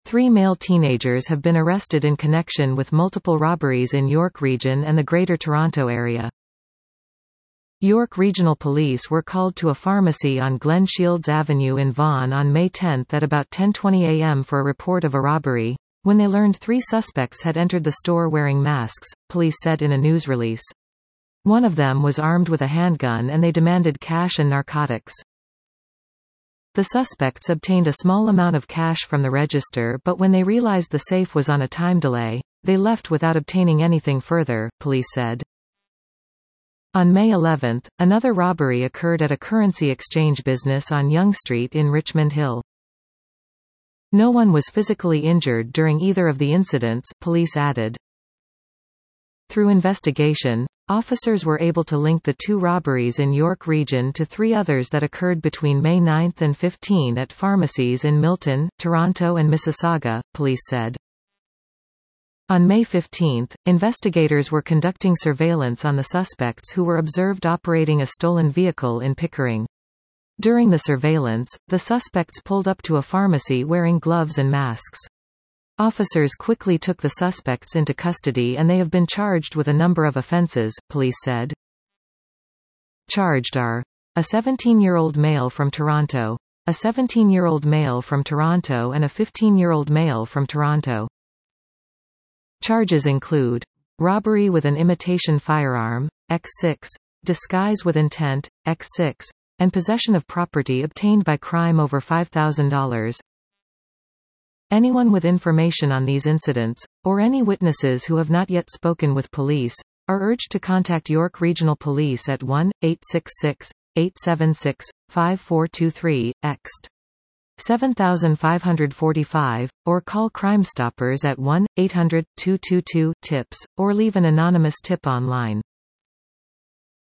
3 male teenagers have been arrested in connection with multiple robberies in York Region and the Greater Toronto Area. York Regional Police were called to a pharmacy on Glen Shields Avenue in Vaughan on May 10 at about 10:20 a.m. for a report of a robbery, when they learned 3 suspects had entered the store wearing masks, police said in a news release. One of them was armed with a handgun and they demanded cash and narcotics. The suspects obtained a small amount of cash from the register, but when they realized the safe was on a time delay, they left without obtaining anything further, police said. On May 11, another robbery occurred at a currency exchange business on Yonge Street in Richmond Hill. No one was physically injured during either of the incidents, police added. Through investigation, officers were able to link the 2 robberies in York Region to 3 others that occurred between May 9 and 15 at pharmacies in Milton, Toronto and Mississauga, police said. On May 15, investigators were conducting surveillance on the suspects who were observed operating a stolen vehicle in Pickering. During the surveillance, the suspects pulled up to a pharmacy wearing gloves and masks. Officers quickly took the suspects into custody and they have been charged with a number of offences, police said. Charged are a 17-year-old male from Toronto, a 17-year-old male from Toronto and a 15-year-old male from Toronto. Charges include robbery with an imitation firearm, X6, disguise with intent, X6, and possession of property obtained by crime over $5,000. Anyone with information on these incidents, or any witnesses who have not yet spoken with police, are urged to contact York Regional Police at 1-866-876-5423, ext. 7545, or call Crime Stoppers at 1-800-222-TIPS, or leave an anonymous tip online.